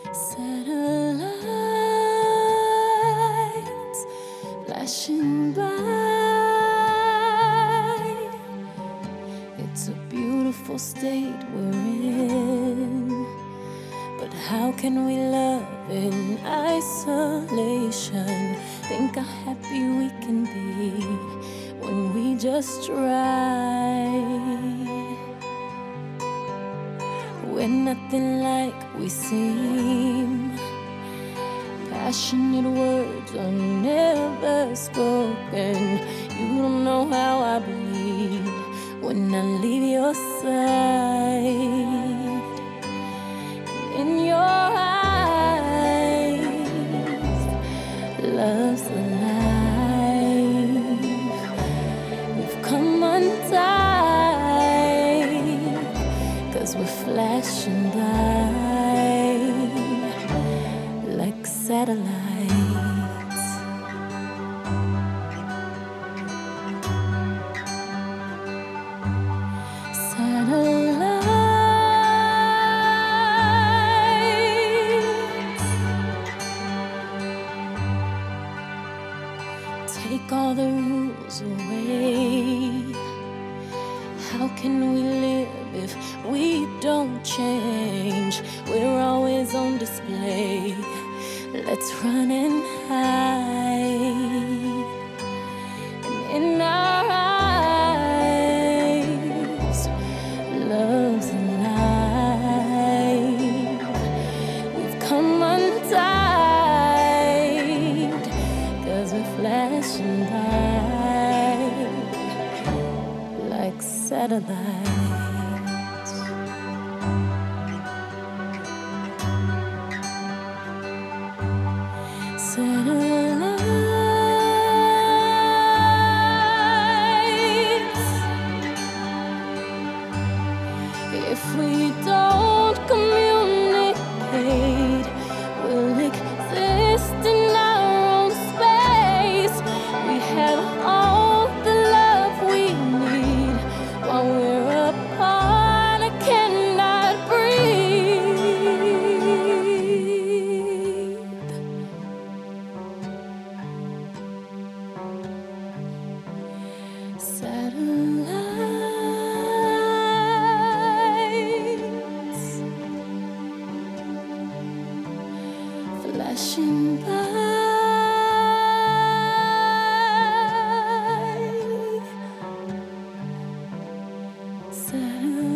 Satellites flashing by. It's a beautiful state we're in, but how can we love in isolation? Think how happy we can be when we just try. We're nothing like we seem. Passionate words are never spoken. You don't know how I bleed when I leave your side. In your eyes, love's alive. We've come untied, 'cause we're flashing by like satellites. Satellites, take all the rules away. How can we live if we don't change? We're always on display. Let's run and hide. And in our eyes, love's alive. We've come untied, 'cause we're flashing by like satellites. Satellites, if we don't communicate, we'll exist in our own space. We have all the love we need. While we're apart, I cannot breathe. Satellites flashing by.